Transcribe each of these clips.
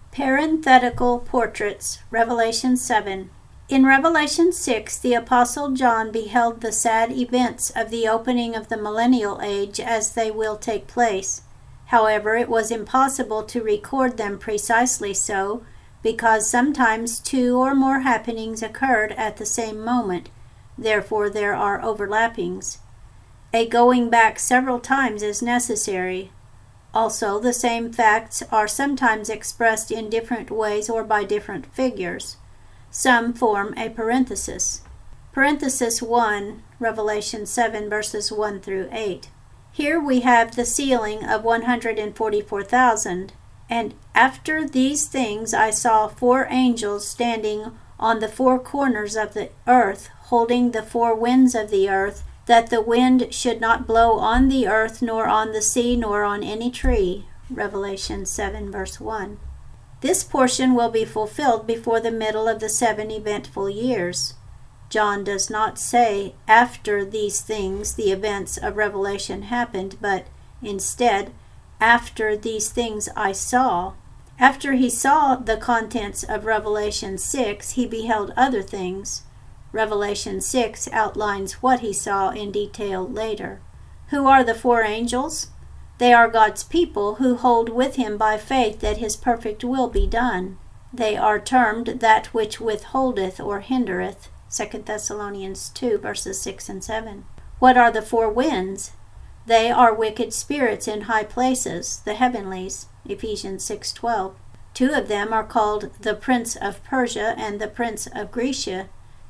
Parenthetical portraits, Revelation 7. In Revelation 6, the Apostle John beheld the sad events of the opening of the millennial age as they will take place. However, it was impossible to record them precisely so, because sometimes two or more happenings occurred at the same moment. Therefore, there are overlappings. A going back several times is necessary. Also, the same facts are sometimes expressed in different ways or by different figures. Some form a parenthesis. Parenthesis 1, Revelation 7, verses 1 through 8. Here we have the sealing of 144,000. And after these things I saw 4 angels standing on the 4 corners of the earth, holding the 4 winds of the earth, that the wind should not blow on the earth, nor on the sea, nor on any tree. Revelation 7, verse 1. This portion will be fulfilled before the middle of the 7 eventful years. John does not say, after these things the events of Revelation happened, but instead, after these things I saw. After he saw the contents of Revelation 6, he beheld other things. Revelation 6 outlines what he saw in detail later. Who are the 4 angels? They are God's people who hold with him by faith that his perfect will be done. They are termed that which withholdeth or hindereth. 2 Thessalonians 2, verses 6 and 7. What are the 4 winds? They are wicked spirits in high places, the heavenlies. Ephesians 6:12. 2 of them are called the Prince of Persia and the Prince of Grecia.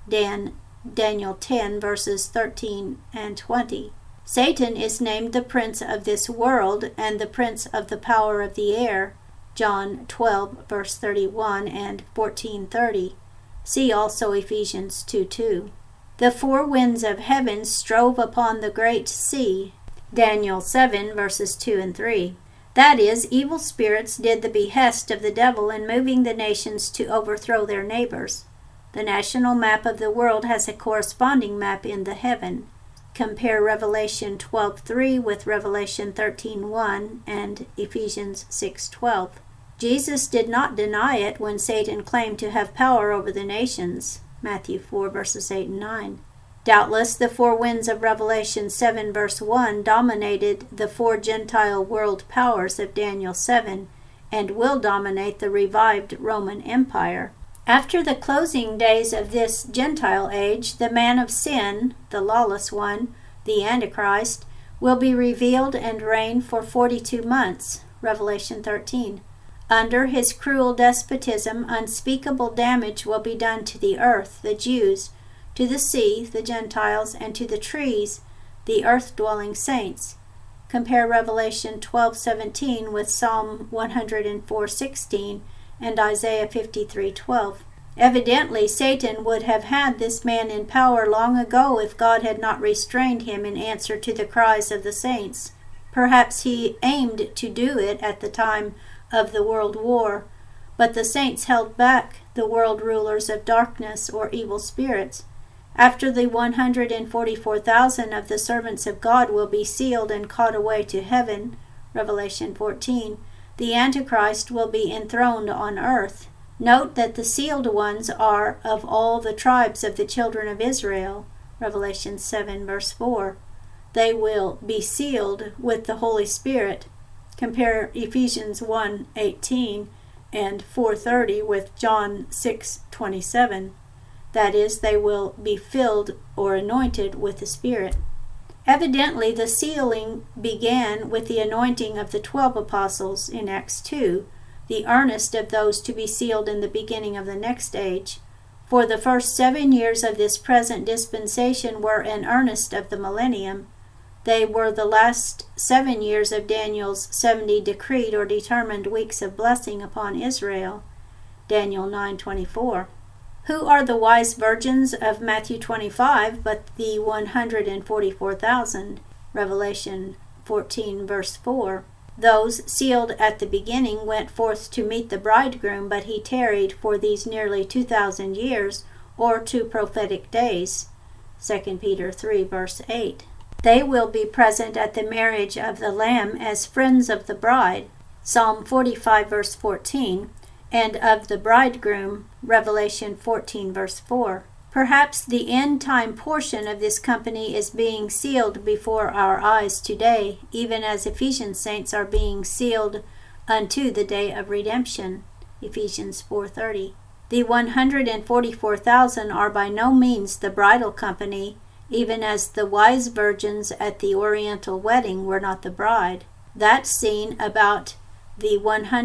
Daniel 10, verses 13 and 20. Satan is named the prince of this world and the prince of the power of the air. John 12, verse 31 and 14:30. See also Ephesians 2:2. The 4 winds of heaven strove upon the great sea. Daniel 7, verses 2 and 3. That is, evil spirits did the behest of the devil in moving the nations to overthrow their neighbors. The national map of the world has a corresponding map in the heaven. Compare Revelation 12:3 with Revelation 13:1 and Ephesians 6:12. Jesus did not deny it when Satan claimed to have power over the nations. Matthew 4, verses 8 and 9. Doubtless the 4 winds of Revelation 7, verse 1 dominated the 4 Gentile world powers of Daniel 7 and will dominate the revived Roman Empire. After the closing days of this Gentile age, the man of sin, the lawless one, the Antichrist, will be revealed and reign for 42 months. Revelation 13. Under his cruel despotism, unspeakable damage will be done to the earth, the Jews, to the sea, the Gentiles, and to the trees, the earth-dwelling saints. Compare Revelation 12:17 with Psalm 104:16 and Isaiah 53:12. Evidently, Satan would have had this man in power long ago if God had not restrained him in answer to the cries of the saints. Perhaps he aimed to do it at the time of the world war, but the saints held back the world rulers of darkness or evil spirits. After the 144,000 of the servants of God will be sealed and caught away to heaven, Revelation 14, the Antichrist will be enthroned on earth. Note that the sealed ones are of all the tribes of the children of Israel, Revelation 7, verse 4. They will be sealed with the Holy Spirit. Compare Ephesians 1:18 and 4:30 with John 6:27. That is, they will be filled or anointed with the Spirit. Evidently, the sealing began with the anointing of the 12 apostles in Acts 2, the earnest of those to be sealed in the beginning of the next age. For the first 7 years of this present dispensation were an earnest of the millennium. They were the last 7 years of Daniel's 70 decreed or determined weeks of blessing upon Israel. Daniel 9:24. Who are the wise virgins of Matthew 25 but the 144,000? Revelation 14, verse 4. Those sealed at the beginning went forth to meet the bridegroom, but he tarried for these nearly 2,000 years, or 2 prophetic days. 2 Peter 3, verse 8. They will be present at the marriage of the Lamb as friends of the bride. Psalm 45, verse 14. and of the bridegroom, Revelation 14 verse 4. Perhaps the end-time portion of this company is being sealed before our eyes today, even as Ephesian saints are being sealed unto the day of redemption, Ephesians 4:30. The 144,000 are by no means the bridal company, even as the wise virgins at the Oriental wedding were not the bride. That scene about the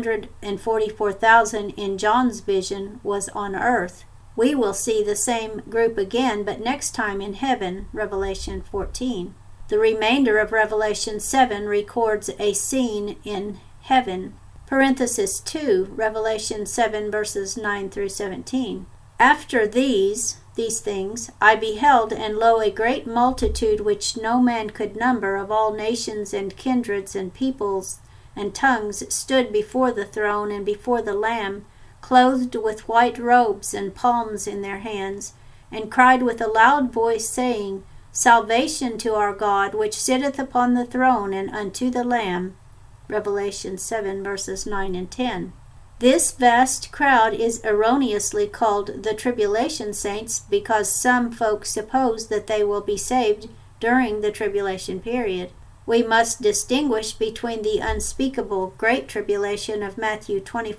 144,000 in John's vision was on earth. We will see the same group again, but next time in heaven, Revelation 14. The remainder of Revelation 7 records a scene in heaven. Parenthesis 2, Revelation 7 verses 9 through 17. After these things, I beheld, and lo, a great multitude which no man could number, of all nations and kindreds and peoples and tongues, stood before the throne and before the Lamb, clothed with white robes and palms in their hands, and cried with a loud voice, saying, Salvation to our God, which sitteth upon the throne, and unto the Lamb. Revelation 7 verses 9 and 10. This vast crowd is erroneously called the tribulation saints because some folks suppose that they will be saved during the tribulation period. We must distinguish between the unspeakable great tribulation of Matthew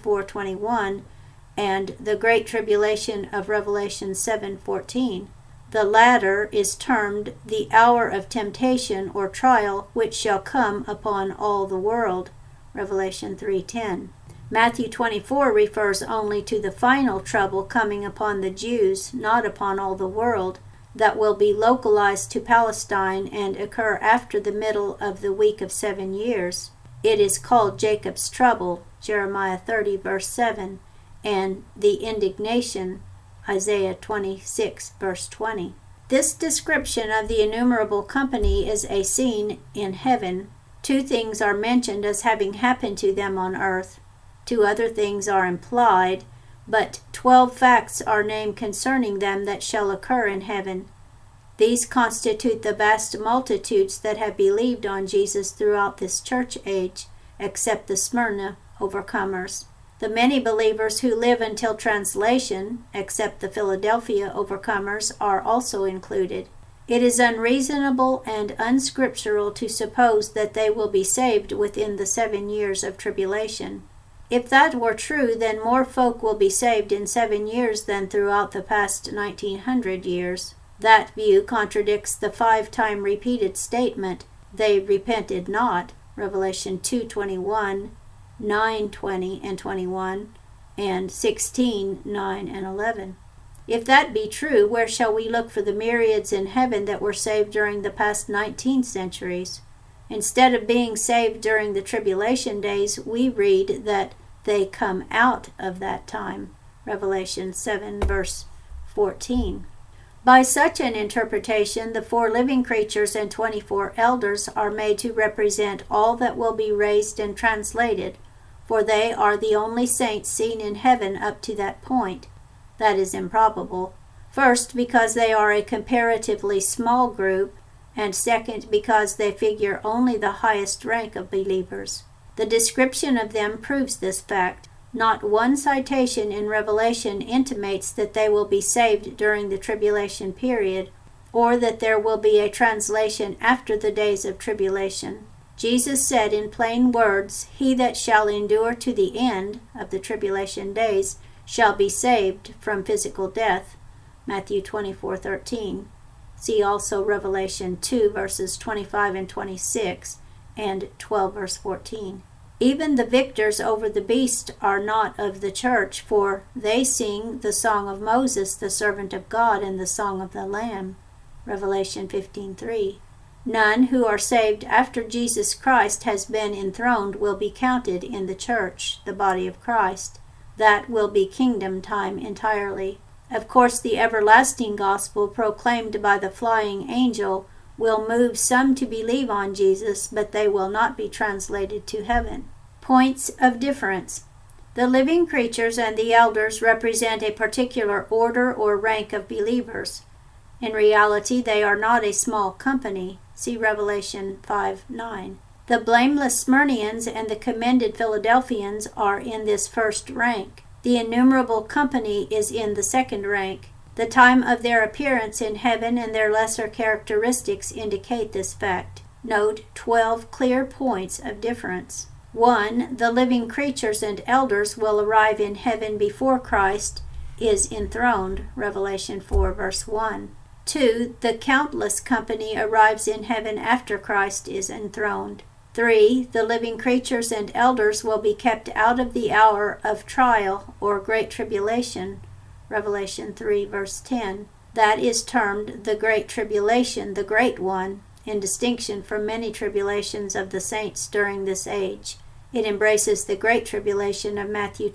24:21 and the great tribulation of Revelation 7:14. The latter is termed the hour of temptation or trial, which shall come upon all the world, Revelation 3:10. Matthew 24 refers only to the final trouble coming upon the Jews, not upon all the world, that will be localized to Palestine and occur after the middle of the week of 7 years. It is called Jacob's trouble, Jeremiah 30 verse 7, and the indignation, Isaiah 26 verse 20. This description of the innumerable company is a scene in heaven. 2 things are mentioned as having happened to them on earth. 2 other things are implied, but 12 facts are named concerning them that shall occur in heaven. These constitute the vast multitudes that have believed on Jesus throughout this church age, except the Smyrna overcomers. The many believers who live until translation, except the Philadelphia overcomers, are also included. It is unreasonable and unscriptural to suppose that they will be saved within the 7 years of tribulation. If that were true, then more folk will be saved in 7 years than throughout the past 1900 years. That view contradicts the 5-time repeated statement, they repented not, Revelation 2:21, 9:20 and 21, and 16:9 and 11. If that be true, where shall we look for the myriads in heaven that were saved during the past 19 centuries? Instead of being saved during the tribulation days, we read that they come out of that time, Revelation 7 verse 14. By such an interpretation, the 4 living creatures and 24 elders are made to represent all that will be raised and translated, for they are the only saints seen in heaven up to that point. That is improbable. First, because they are a comparatively small group, and second, because they figure only the highest rank of believers. The description of them proves this fact. Not one citation in Revelation intimates that they will be saved during the tribulation period, or that there will be a translation after the days of tribulation. Jesus said in plain words, He that shall endure to the end of the tribulation days shall be saved from physical death. Matthew 24:13. See also Revelation 2 verses 25 and 26 and 12 verse 14. Even the victors over the beast are not of the church, for they sing the song of Moses, the servant of God, and the song of the Lamb. Revelation 15:3. None who are saved after Jesus Christ has been enthroned will be counted in the church, the body of Christ. That will be kingdom time entirely. Of course, the everlasting gospel proclaimed by the flying angel will move some to believe on Jesus, but they will not be translated to heaven. Points of difference. The living creatures and the elders represent a particular order or rank of believers. In reality, they are not a small company. See Revelation 5:9. The blameless Smyrnians and the commended Philadelphians are in this first rank. The innumerable company is in the second rank. The time of their appearance in heaven and their lesser characteristics indicate this fact. Note 12 clear points of difference. 1. The living creatures and elders will arrive in heaven before Christ is enthroned. Revelation 4 verse 1. 2. The countless company arrives in heaven after Christ is enthroned. 3. The living creatures and elders will be kept out of the hour of trial or great tribulation. Revelation 3 verse 10. That is termed the Great Tribulation, the Great One, in distinction from many tribulations of the saints during this age. It embraces the Great Tribulation of Matthew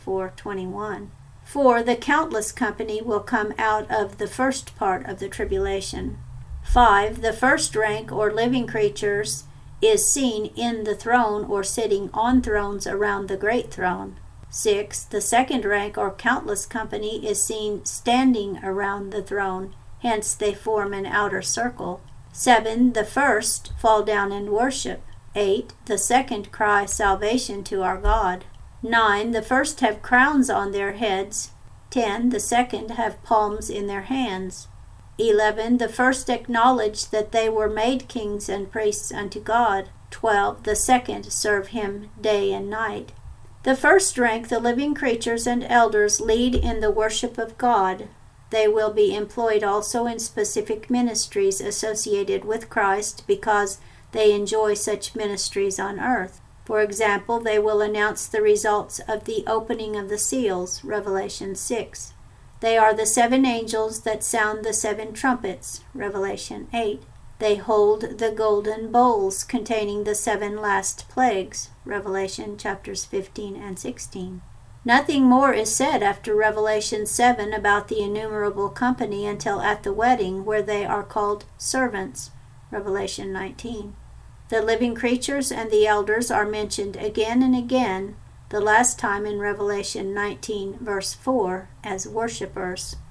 24:21. 4. The countless company will come out of the first part of the tribulation. 5. The first rank or living creatures is seen in the throne or sitting on thrones around the great throne. 6. The second rank or countless company is seen standing around the throne, hence they form an outer circle. 7. The first fall down and worship. 8. The second cry salvation to our God. 9. The first have crowns on their heads. 10. The second have palms in their hands. 11. The first acknowledge that they were made kings and priests unto God. 12. The second serve him day and night. The first rank, the living creatures and elders, lead in the worship of God. They will be employed also in specific ministries associated with Christ because they enjoy such ministries on earth. For example, they will announce the results of the opening of the seals, Revelation 6. They are the 7 angels that sound the 7 trumpets, Revelation 8. They hold the golden bowls containing the 7 last plagues, Revelation chapters 15 and 16. Nothing more is said after Revelation 7 about the innumerable company until at the wedding, where they are called servants, Revelation 19. The living creatures and the elders are mentioned again and again, the last time in Revelation 19 verse 4 as worshipers.